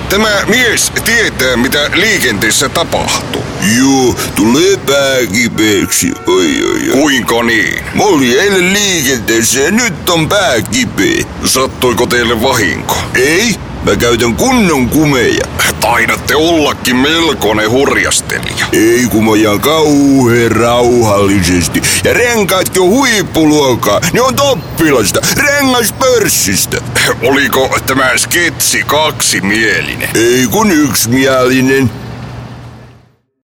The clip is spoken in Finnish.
Tämä mies tietää, mitä liikenteessä tapahtuu. Joo, tulee pää kipeäksi. Oi. Kuinka niin? Mä olin eilen liikenteessä ja nyt on pää kipeä. Sattuiko teille vahinko? Ei, mä käytän kunnon kumeja. Taidatte ollakin melkoinen hurjastelija. Ei, kun mä ajan kauhean rauhallisesti. Ja renkaatkin on huippuluokkaa. Ne on toppilasta, rengaspörssistä. Oliko tämä sketsi kaksimielinen? Ei kun yksimielinen.